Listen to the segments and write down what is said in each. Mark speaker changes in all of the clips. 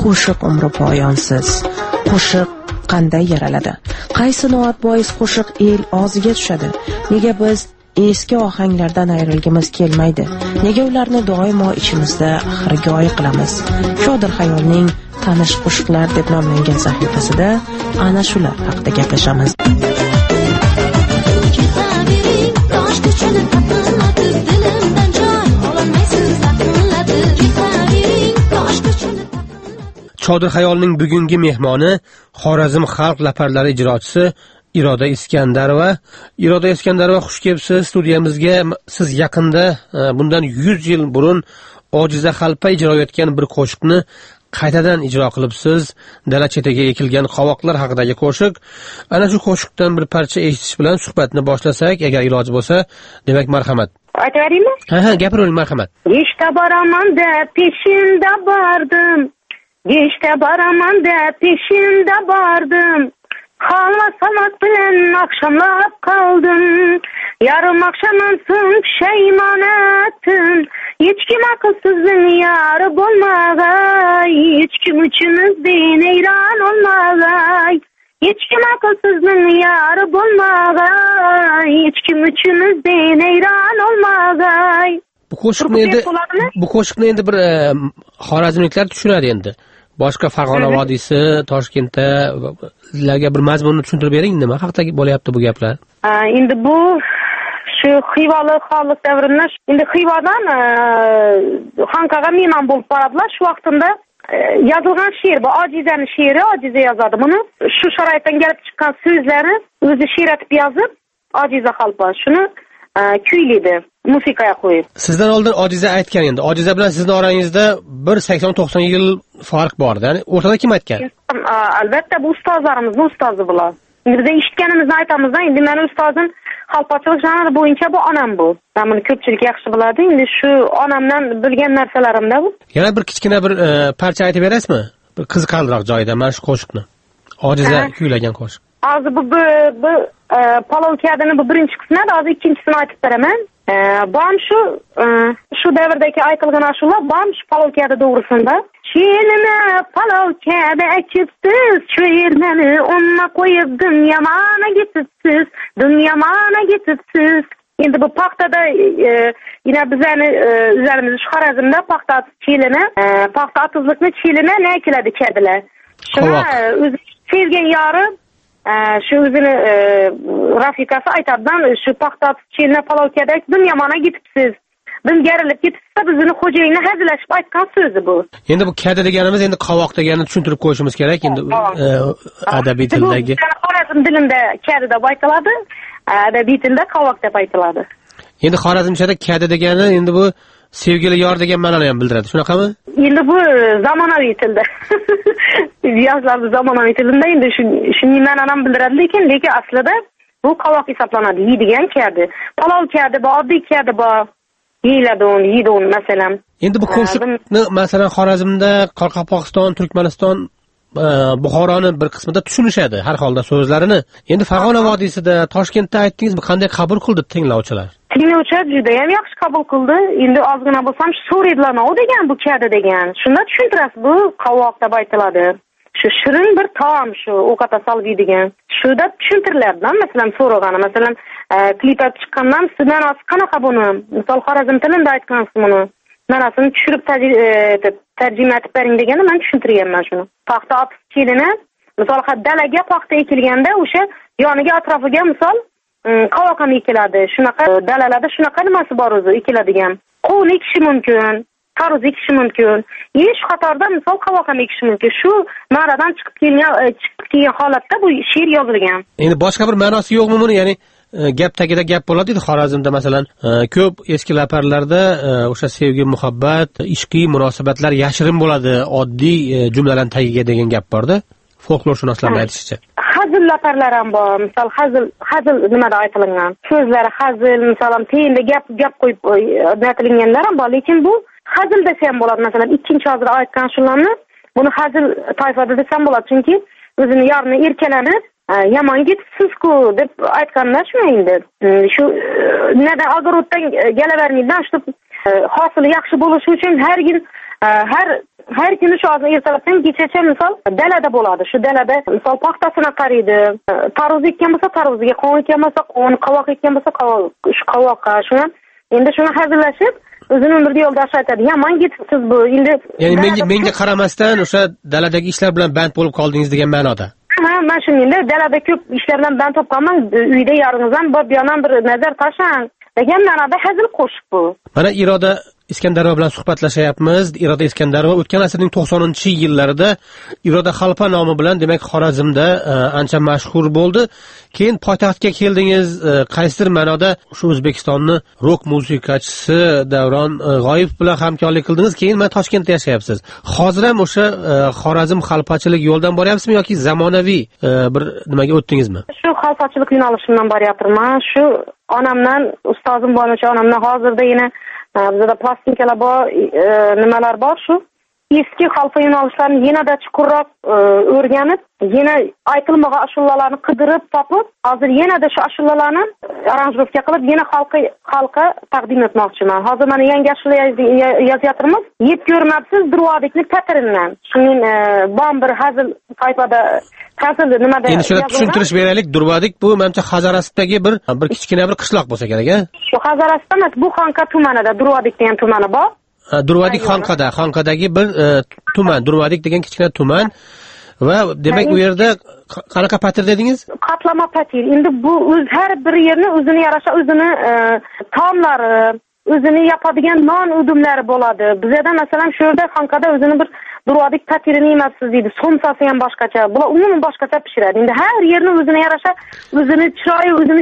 Speaker 1: qo'shiq umri poyonsiz. Qo'shiq qanday yaraladi? Qaysi noat bois qo'shiq el og'ziga tushadi? Nega biz eski ohanglardan ayrilgimiz kelmaydi? Nega ularni doimo ichimizda xirgoyi qilamiz? Shodir Xayolning tanish qo'shiqlar deb nomlangan sahifasida ana shular haqida gaplashamiz.
Speaker 2: Shodir Xayolning bugungi mehmoni Xorazm xalq laparlari ijrochisi Iroda Iskandarova. Iroda Iskandarova, xush kelibsiz studiyamizga. Siz yaqinda bundan 100 yil burun Ojiza Xalpa ijro etgan bir qo'shiqni qaytadan ijro qilibsiz. Dala chetiga ekilgan qovoqlar haqidagi qo'shiq. Ana shu qo'shiqdan bir parcha eshitish bilan suhbatni boshlasak, agar iloji bo'lsa, demak marhamat.
Speaker 3: Aytaveraymi?
Speaker 2: Ha, gapiring, marhamat.
Speaker 3: Geçte baraman da peşinde bardım. Geçte baraman da peşinde bardım. Kalmasamak bilen akşamlap kaldım. Yarım akşamdan soň pişeyman ettim. Hiç kim akılsızın yarı bolmagay. Hiç kim üçümüzden eyran olmagay. Hiç kim akılsızın yarı bolmagay. Hiç kim üçümüzden eyran olmagay.
Speaker 2: Bu qo'shiqni endi bir xorazmliklar tushunadi endi. Boshqa Farg'ona vodiysi, Toshkentda sizlarga bir mazmunni tushuntirib bering, nima haqida bo'layapti bu gaplar?
Speaker 3: Endi bu shu Xivali xalq davrida endi Xivadan Xanqaga mehmon bo'lib boradilar. Shu vaqtida yozilgan she'r, bu Ojizaning she'ri, Ojiza yozadi buni. Shu sharoitdan kelib chiqqan so'zlari o'zi she'r etib yozib, Ojiza Xalpa shuni kuylaydi, musiqaga qo'yib.
Speaker 2: Sizdan oldin Ojiza aytgan endi. Ojiza bilan sizning orangizda bir 80-90 yil farq bor-da. Ya'ni o'rtada kim aytgan?
Speaker 3: Albatta bu ustozlarimizning ustozi bular. Endi biz eshitganimizni aytamizda, endi meni ustozim xalqchilik janri bo'yicha bu onam bu. Buni ko'pchilik yaxshi biladi. Endi shu onamdan bilgan narsalarimda bu.
Speaker 2: Yana bir kichkina bir parcha aytib berasizmi? Bir qiziqarliroq joyida mana shu qo'shiqni. Ojiza kuylagan qo'shiq.
Speaker 3: Hozir bu palov kadini bu birinchi qismi, hozir ikkinchisini aytib beraman. Bu ham shu davrdagi aytilgan ashula, bu ham shu palov kadi to'g'risida. Shelini palov kadi ekibsiz, cho'yirmani onna qo'yib dunyomana getibsiz, dunyomana getibsiz. Endi bu paxtada yine bizlarni üzerimiz şu Xorazmda paxta çelini, paxta atızlıkni çelini ne ekiladi kediler. Şuna o'zi sevgan yori shu o'zini rafiqasi aytadidan shu paxta chelini palov kedak dunyomana getibsiz. Bingarilib ketibsa bizning xo'jayinni hazillashib aytgan so'zi bu.
Speaker 2: Endi bu kada deganimiz endi qovoq deganini tushuntirib qo'yishimiz kerak endi adabiy tildagi.
Speaker 3: Xorazm tilida kada deb aytiladi, adabiy tilda qovoq deb aytiladi.
Speaker 2: Endi Xorazmchada kada degani endi bu sevgili yor degan ma'noni ham bildiradi. Shunaqami?
Speaker 3: Endi bu zamonaviy tilda. Yoshlar zamonaviy tilda endi shuning ma'noni ham bildiradi, lekin aslida bu qovoq hisoblanadi, yeydigan kadi. Palov kadi bor, oddiy kadi bor. Yeyiladi masalan.
Speaker 2: Endi bu qo'shiqni masalan Xorazmda, Qoraqalpog'iston, Turkmaniston, Buxoroning bir qismida tushunishadi har holda so'zlarini. Endi Farg'ona vodiysida, Toshkentda aytdingiz, bu qanday qabul qildi tinglovchilar?
Speaker 3: Tinglovchilar juda ham yaxshi qabul qildi. Endi ozgina bo'lsam so'raydilar, "O degan bu kadi degan." Shunda tushuntirasiz, bu qovoq deb aytiladi. Shu shirin bir taom, shu ovqatga salbiy degan. Shunda tushuntiriladi. Masalan, so'ragani, masalan, klip chiqqandan sizdan qanaqa buni? Misol Xorazm tilida aytgansiz buni. Manasini tushirib tarjima etib bering degani men tushuntirganman shuni. Paxta atib kelini, misol dalaga paxta ekilganda o'sha yoniga atrofiga misol qovoq ham ekiladi. Shunaqa dalalarda shunaqa nimasi bor o'zi ekiladigan. Qovun ekishi mumkin, tarvuz ekishi mumkin. Shu qatorda misol qovoq ham ekishi mumkin. Shu ma'radan chiqib kelgan holatda bu she'r yozilgan.
Speaker 2: Endi boshqa bir ma'nosi yo'qmi buni? Ya'ni gap tagida gap bo'ladi edi Xorazmda masalan ko'p eski laparlarda o'sha sevgi, muhabbat, ishqiy munosabatlar yashirin bo'ladi, oddiy jumlalar tagiga degan gap borda. Folklorshunoslarning aytishicha.
Speaker 3: Hazil laparlar ham bor. Misol hazil nimada aytilgan? So'zlari hazil, misolam teyinda gap qo'yib aytilganlar ham bor, lekin bu hazil desa ham bo'ladi. Masalan, ikkinchi hozir aytgan shularni buni hazil toifada desam bo'ladi, chunki o'zini yorini erkalanib yomon ketibsiz-ku deb aytganlar shuna endi. Shu neden agarotdan gelavermeyden shu hosili yaxshi bo'lishi uchun har har kuni shu hozir ertalabdan kechgacha misol dalada bo'ladi. Shu dalada misol paxtasini qariydi. Tarvuz ekkan bo'lsa tarvuziga, qovun ekkan bo'lsa qovun, qovoq ekkan bo'lsa qovoq, shu qovoqqa shuni endi shuni hazillashib o'zini umrga yo'ldosh aytadi. Ya men ketibsiz bu. Endi
Speaker 2: ya'ni menga qaramasdan o'sha daladagi ishlar bilan band bo'lib qoldingiz degan ma'noda.
Speaker 3: Ha, men shuningdek dalada ko'p ishlar bilan band bo'lib qolman. Uyda yaringizdan bir yonan bir nazar tashlang degan ma'noda hazil qo'shiq bu.
Speaker 2: Mana Iroda Iskandarova bilan suhbatlashyapmiz. Iroda Iskandarova o'tgan asrning 90-yillarida Iroda Xalpa nomi bilan demak Xorazmda ancha mashhur bo'ldi. Keyin poytaxtga keldingiz. Qaysidir ma'noda shu O'zbekistonni rock musiqachisi Davron G'oyev bilan hamkorlik qildingiz. Keyin mana Toshkentda yashayapsiz. Hozir ham o'sha Xorazm xalpachilik yo'ldan boryapsizmi yoki zamonaviy bir nimaga o'tdingizmi?
Speaker 3: Shu xalpachilik yo'nalishimdan boryapman. Shu onamdan ustozim bo'lmoqchi, onamdan hozirda yana bizda plastinkalar bor, nimalar bor shu. Eski xalfa yo'nalishlarini yanada chuqurroq o'rganib, yana aytilmagan ashulalarni qidirib topib, hozir yanada shu ashulalarni aranjirovka qilib, yana xalqqa taqdim etmoqchiman. Hozir mana yangi ashula yozyapmiz. Yeb ko'rmabsiz Durvodikni Tatirindan. Shuning bir hazil tayfada nimada
Speaker 2: endi shuni tushuntirish beraylik. Durvodik bu menimcha Hazarasdagi bir kichkina bir qishloq bo'lsa kerak, a?
Speaker 3: Shu Hazarasda emas, bu Xonqa tumanida Durvodik degan tumani bor.
Speaker 2: Durvodik Xonqadagi bir tuman, Durvodik degan kichkina tuman va demak u yerda qanaqa patir dedingiz?
Speaker 3: Qatlama patir. Endi bu har bir yerni o'zini yarasha o'zini taomlari, o'zini yapadigan non udumlari bo'ladi. Bizda masalan shu yerda Xonqada o'zini bir Durvodik patirini yemabsiz deydi. Somsasi ham boshqacha. Bular umuman boshqacha pishiradi. Endi har yerni o'zini yarasha, o'zini chiroyi, o'zini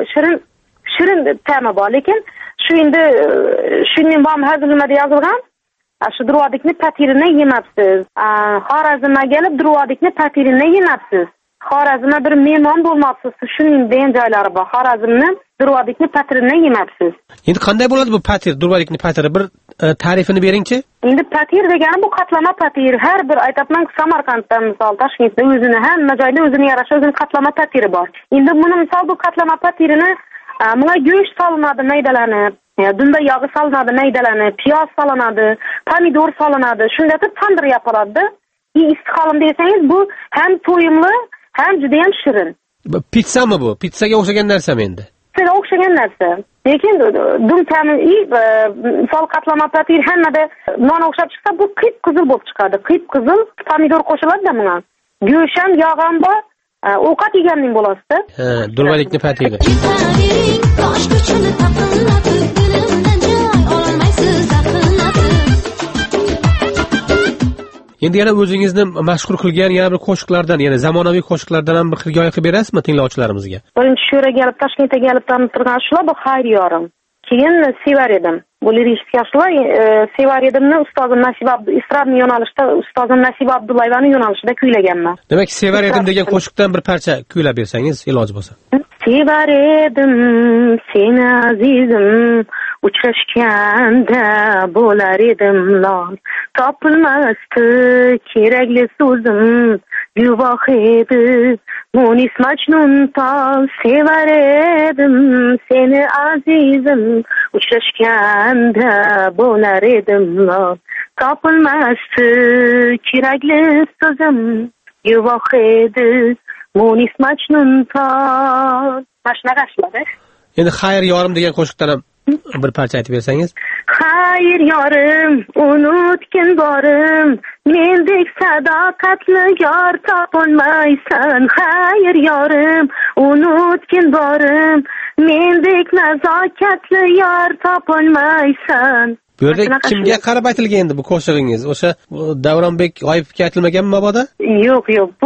Speaker 3: shirin ta'mi bor. Lekin shu endi shuning ham hazil nimada yozilgan. Shu Durvodikni patirini yemabsiz. Xorazmga kelib Durvodikni patirini yemabsiz. Xorazmga bir mehmon bo'lmoqsiz. Shuning degan joylari bor. Xorazmni Durvodikni patirini yemabsiz.
Speaker 2: Endi qanday bo'ladi bu patir, Durvodikni patiri? Bir ta'rifini bering-chi.
Speaker 3: Endi patir degani bu qatlama patir. Har bir aytapman, Samarqandda misol, Toshkentda o'zini hamma joyda o'zini yarasha o'zini qatlama patiri bor. Endi buni misol bu qatlama patirini bunga go'sht solinadi maydalanib, dunda yog'i solinadi maydalanib, piyoz solinadi, pomidor solinadi. Shunda tandir yapiladi. Istiqolim desangiz bu ham to'yimli, ham juda ham shirin.
Speaker 2: Pizzami bu? Pizzaga o'xshagan narsami endi?
Speaker 3: Pizzaga o'xshagan narsa. Lekin dum ta'mi misol qatlama patir hammada non o'xshab chiqsa bu qip-qizil bo'lib chiqadi. Qip-qizil pomidor qo'shiladi-da bunga. Go'sht ham, yog' ham bor. Ovqat yeganning bo'lasiz-da.
Speaker 2: Durvodikni patiri. Endi yana o'zingizni mashhur qilgan yana bir qo'shiqlardan, ya'ni zamonaviy qo'shiqlardan ham bir hikoya qilib berasizmi tinglovchilarimizga?
Speaker 3: Birinchi shu yerga kelib, Toshkentga kelib turgan shular bu xayr yorim. Keyin sevar edim. Bu lirik yoshlar sevar edimni ustozim Nasiba Isradni yo'nalishda ustozim Nasiba Abdullayevani yo'nalishida kuylaganman.
Speaker 2: Demak, sevar edim degan qo'shiqdan bir parcha kuylab bersangiz, iloji bo'lsa.
Speaker 3: Sevar edim seni azizim, uchrashganda bo'lar edim lol, topilmasdi kerakli so'zim, guvoh edi Munis Majnun tol. Sevar edim seni azizim, uchrashganda bo'lar edim lol, topilmasdi kerakli so'zim, guvoh edi Munis Majnun tol. Mashnaqa shular.
Speaker 2: Endi xayr yorim degan qo'shiqdan ham bir parcha aytib bersangiz.
Speaker 3: Xayr yorim, unutgin borim, mendek sadoqatli yor topolmaysan. Xayr yorim, unutgin borim, mendek nazokatli yor topolmaysan.
Speaker 2: Bu yerda kimga qarab aytilgan endi bu qo'shig'ingiz? O'sha Davronbek G'oyibga aytilmaganmi mabodo?
Speaker 3: Yo'q.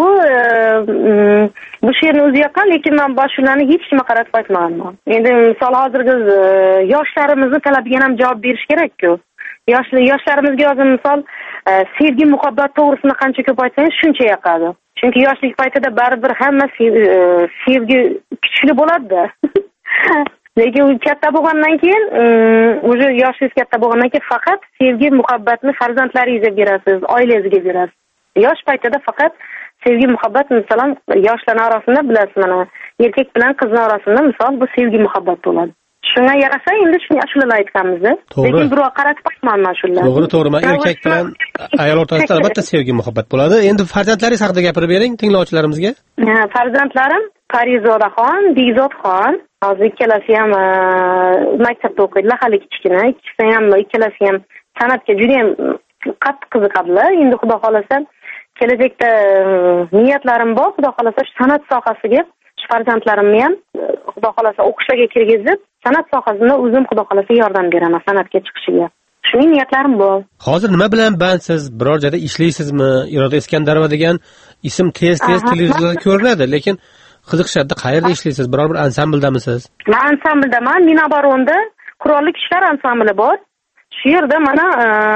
Speaker 3: Bu she'rni o'zi yoqqan, lekin men boshlarni hech kimga qarab aytmaganman. Endi misol hozirgi yoshlarimizni talabiga ham javob berish kerak-ku. Yoshlarimizga yozim misol sevgi, muhabbat to'g'risini qancha ko'p aytsangiz shuncha yoqadi. Chunki yoshlik paytida baribir hamma sevgi kuchli bo'ladi-da. Lekin u katta bo'lgandan keyin, o'sha yoshingiz katta bo'lgandan keyin faqat sevgi, muhabbatni farzandlaringizga berasiz, oilangizga berasiz. Yosh paytida faqat sevgi, muhabbat, masalan, yoshlar orasida bilasiz, mana erkak bilan qizning orasida misol bu sevgi, muhabbat bo'ladi. Shunga yarasha endi ashulalar aytganmiz. Lekin biroq qaratib aytmayman shular.
Speaker 2: To'g'ri. Erkak bilan ayol o'rtasida albatta sevgi muhabbat bo'ladi. Endi farzandlaringiz haqida gapirib bering tinglovchilarimizga.
Speaker 3: Farzandlarim Parizodaxon, Begzodxon. Hozir ikkalasi ham maktabda o'qiydilar, hali kichkina. Ikkalasi ham san'atga juda ham qattiq qiziqadilar. Endi xudo xolasa kelajakda niyatlarim bor. Xudo xolasa san'at sohasiga farzandlarimni ham xudo xolasa o'qishlarga kirgizib, san'at sohasida o'zim xudo xolasa yordam beraman san'atga chiqishiga. Shuning niyatlarim bor.
Speaker 2: Hozir nima bilan bandsiz? Biror joyda ishlaysizmi? Iroda Iskandarova degan ism tez televizorda ko'rinadi, lekin qiziqishadi. Qayerda ishlaysiz? Biror bir ansambldamisiz?
Speaker 3: Men ansambldaman. Minobaronda qurolli kuchlar ansambli bor. Shu yerda mana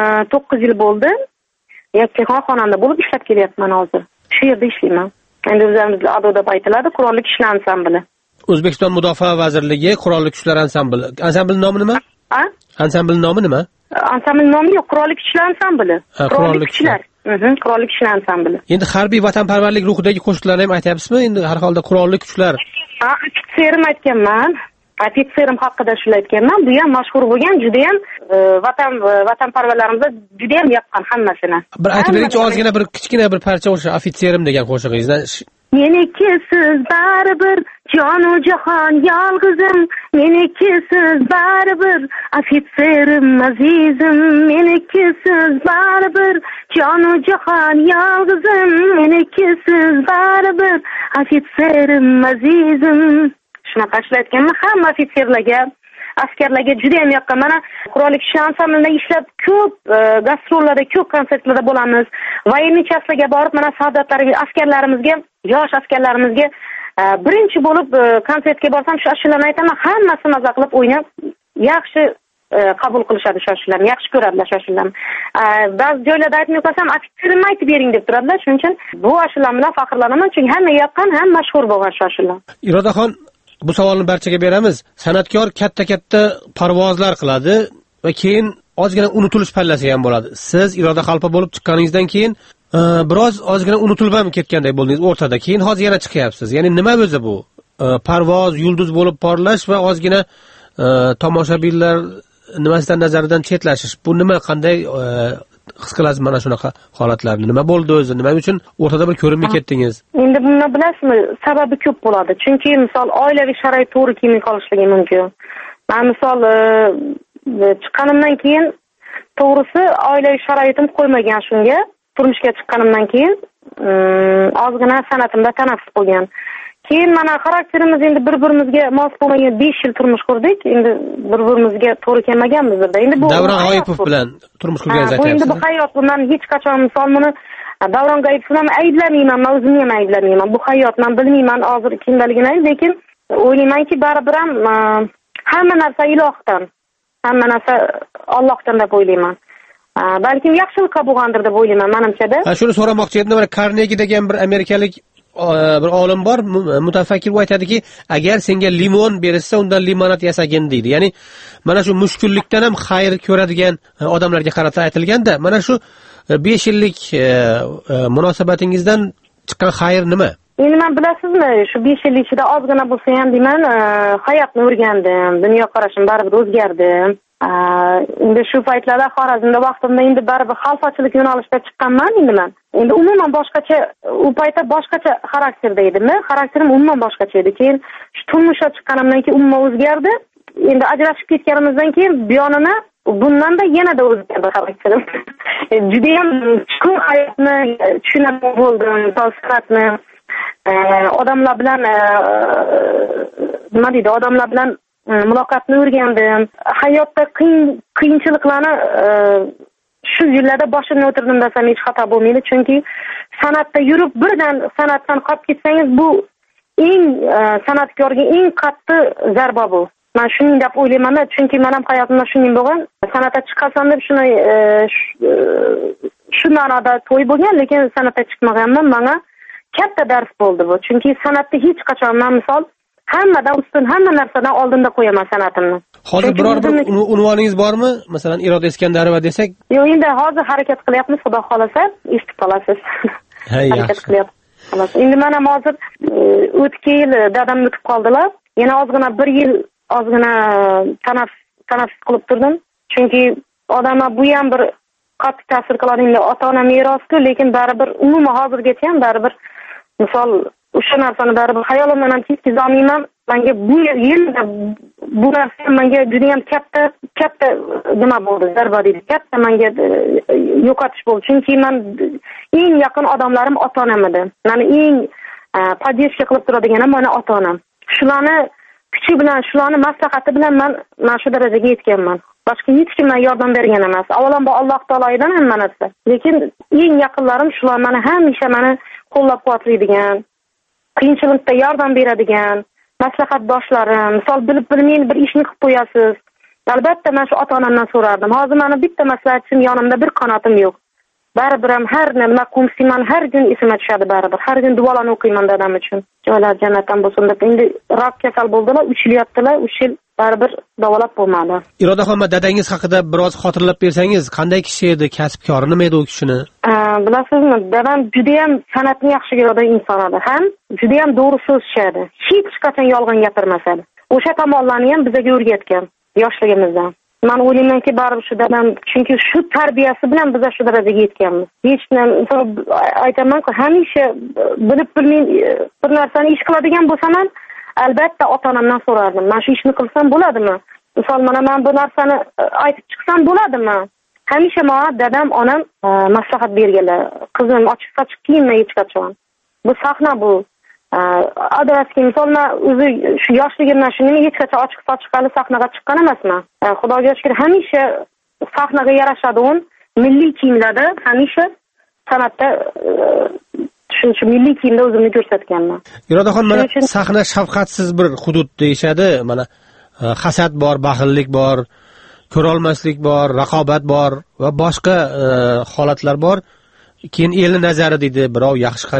Speaker 3: 9 yil bo'ldi. Yakkaxon xonanda bo'lib ishlab kelyapman hozir. Shu yerda ishlayman. Endi o'zimizda adoda aytiladi, qurolli kuchlar ansambli.
Speaker 2: O'zbekiston Mudofaa vazirligi qurolli kuchlar ansambli. Ansambl nomi nima? Ansambl nomi nima?
Speaker 3: Ansambl nomi yo'q, qurolli kuchlar ansambli. Qurolli kuchlar. Qurolli kuchlar ansambli.
Speaker 2: Endi harbiy vatanparvarlik ruhidagi qo'shiqlarni ham aytyapsizmi? Endi har holda qurolli kuchlar.
Speaker 3: Ofitserim aytganman. Ofitserim haqida shuni aytganman. Bu ham mashhur bo'lgan, juda ham vatanparvarlarimizga juda ham yoqqan hammasini.
Speaker 2: Bir aytib beringchi, ozgina bir kichkina bir parcha o'sha Ofitserim degan qo'shig'ingizdan.
Speaker 3: Meniki siz baribir jonu jahon yolg'izim, meniki siz baribir ofitserim azizim, meniki siz baribir jonu jahon yolg'izim, meniki siz baribir ofitserim azizim. Shunaqa ishlayotganman hamma ofitserlarga, askarlarga juda ham yoqqan. Mana qurolli kuchlar ansamblida ishlab ko'p gastrollarda, ko'p konsertlarda bo'lamiz. Voyenniy chastlarga borib, mana soldatlarga, askarlarimizga, yosh askarlarimizga birinchi bo'lib konsertga borsam, shu ashulani aytaman, hammasi maza qilib o'ynab, yaxshi qabul qilishadi shu ashulani, yaxshi ko'radilar shu ashulani. Ba'zi joylarda aytmay qolsam, ofitserimni aytib bering deb turadilar. Shuning uchun bu ashulam bilan faxrlanaman, chunki hamma yoqqan, ham mashhur bo'lgan shu ashula.
Speaker 2: Irodaxon, bu savolni barchaga beramiz. San'atkor katta parvozlar qiladi va keyin ozgina unutilish pallasi ham bo'ladi. Siz Iroda Xalpa bo'lib chiqqaningizdan keyin biroz ozgina unutilib ham ketganday bo'ldingiz o'rtada. Keyin hozir yana chiqyapsiz. Ya'ni nima o'zi bu? Parvoz, yulduz bo'lib porlash va ozgina tomoshabinlar nimasidan nazaridan chetlashish. Bu nima, qanday his qilasiz mana shunaqa holatlarni? Nima bo'ldi o'zi? Nima uchun o'rtada bir ko'rinmay ketdingiz?
Speaker 3: Endi buni bilasizmi? Sababi ko'p bo'ladi. Chunki misol oilaviy sharoit to'g'ri kelmay qolishligi mumkin. Men misol chiqqanimdan keyin to'g'risi oilaviy sharoitim qo'ymagan shunga. Turmushga chiqqanimdan keyin ozgina san'atimda tanaffus bo'lgan. Keyin mana xarakterimiz endi bir-birimizga mos bo'lmagan 5 yil turmush qurdik. Endi bir-birimizga to'g'ri kelmaganmiz. Endi bu
Speaker 2: Davron G'oyipov bilan turmush qurganingizni aytyapsiz.
Speaker 3: Endi bu hayot, bundan hech qachon misol buni Davron G'oyipovni ham ayblamayman, men o'zimni ham ayblamayman. Bu hayot, men bilmayman hozir kimdaligini, lekin o'ylaymanki baribir ham hamma narsa ilohdan, hamma narsa Allohdan deb o'ylayman. Balkim yaxshilikqa bo'lgandir deb o'ylayman menimcha-da.
Speaker 2: Shuni so'ramoqchi edim, mana Carnegie degan bir amerikalik bir olim bor, mutafakkir, u aytadiki, agar senga limon berishsa, undan limonad yasagin deydi. Ya'ni mana shu mushkullikdan ham xayr ko'radigan odamlarga qarata aytilganda, mana shu 5 yillik munosabatingizdan chiqqan xayr nima?
Speaker 3: Endi men bilasizmi, shu 5 yil ichida ozgina bo'lsa ham deyman, hayotni o'rgandim, dunyo qarashim baribir o'zgardi. Endi shu paytlarda Xorazmda vaqtimda endi baribir xalfachilik yo'nalishida chiqqanman endi men. Endi umuman boshqacha, u paytda boshqacha xarakterda edim. Xarakterim umuman boshqacha edi. Keyin shu turmushga chiqqanimdan keyin umuman o'zgardi. Endi ajrashib ketganimizdan keyin buyonini bundan-da yanada o'zgardi xarakterim. Juda ham chuqur hayotni tushunadigan bo'ldim, san'atni, odamlar bilan nima deydi, odamlar bilan muloqotni o'rgandim. Hayotda qiyinchiliklarni shu yillarda boshimga o'tirdim desam hech xato bo'lmaydi. Chunki san'atda yurib birdan san'atdan qolib ketsangiz, bu eng san'atkorga eng qattiq zarba bu. Men shuning deb o'ylayman, chunki men ham hayotimda shuning bo'lgan. San'atga chiqasan deb shuni shu ma'noda to'y bo'lgan, lekin san'atga chiqmaganman. Menga katta dars bo'ldi bu. Chunki san'atda hech qachon men misol hammadan ustun, hamma narsadan oldinda qo'yaman san'atimni.
Speaker 2: Hozir biror bir unvoningiz bormi? Masalan, Iroda Iskandarova desak?
Speaker 3: Yo'q, endi hozir harakat qilyapmiz, xudo xolasa, eshitib qolasiz. Harakat qilyapmiz. Endi men ham hozir o'tgan yil dadam o'tib qoldilar. Yana ozgina 1 yil ozgina tanaffus qilib turdim. Chunki odamga bu ham bir qattiq ta'sir qiladi. Ota-ona merosi-ku, lekin baribir umuman hozirgacha ham baribir misol o'sha narsani baribir hayolimdan ham ketkiza olmayman. Menga bu yilda bu narsa menga juda ham katta nima bo'ldi, zarba deydi. Katta menga yo'qotish bo'ldi. Chunki men eng yaqin odamlarim ota-onam edi. Meni eng podдержка qilib turadiganim mana ota-onam. Shularni kuchi bilan, shularni maslahati bilan men shu darajaga yetganman. Boshqa hech kimdan yordam bergan emas. Avvalambor Alloh taolodan ham manatsa. Lekin eng yaqinlarim shular meni hamisha meni qo'llab-quvvatlaydigan, qiyinchilikda yordam beradigan maslahatdoshlarim. Misol bilib-bilmay bir ishni qilib qo'yasiz. Albatta men shu ota-onamdan so'rardim. Hozir meni bitta maslahatchim yonimda, bir qanotim yo'q. Baribir ham har nima qilsam har kun esimga tushadi baribir. Har kun duolarni o'qiyman dadam uchun. Joylar jannatdan bo'lsin deb. Endi rak kasal bo'ldilar, 3 yil yotdilar, 3 yil baribir davolab bo'lmadi.
Speaker 2: Irodaxon, dadangiz haqida biroz xotirlab bersangiz, qanday kishi edi, kasbkor nima edi u kishini?
Speaker 3: Bilasizmi, dadam juda ham san'atni yaxshi ko'radigan inson edi. Ham juda ham to'g'ri so'zlashadi. Hech qachon yolg'on gapirmasadi. O'sha tomonlarni ham bizga o'rgatgan yoshligimizdan. Men o'ylaymanki, baribir shu dadam, chunki shu tarbiyasi bilan biz shu darajaga yetganmiz. Hech nima aytaman-ku, hamisha bilib-bilmay bir narsani ish qiladigan bo'lsam ham albatta ota-onamdan so'rardim. Men shu ishni qilsam bo'ladimi? Misol mana men bu narsani aytib chiqsam bo'ladimi? Hamisha menga dadam, onam maslahat berganlar. Qizim ochiq-sochiq kiyinma hech qachon. Bu sahna bu. Adreski misol men o'zi shu yoshligimdan shuni hech qachon ochiq-sochiq hali sahnaga chiqqan emasman. Xudoga shukr, hamisha sahnaga yarashadigan milliy kiyimlarda hamisha san'atda shu milliy kiyimda o'zimni ko'rsatganman.
Speaker 2: Irodaxon, mana sahna shafqatsiz bir hudud deyshadi. Mana hasad bor, baxillik bor, ko'rolmaslik bor, raqobat bor va boshqa holatlar bor. Keyin elni nazari deydi, birov yaxshi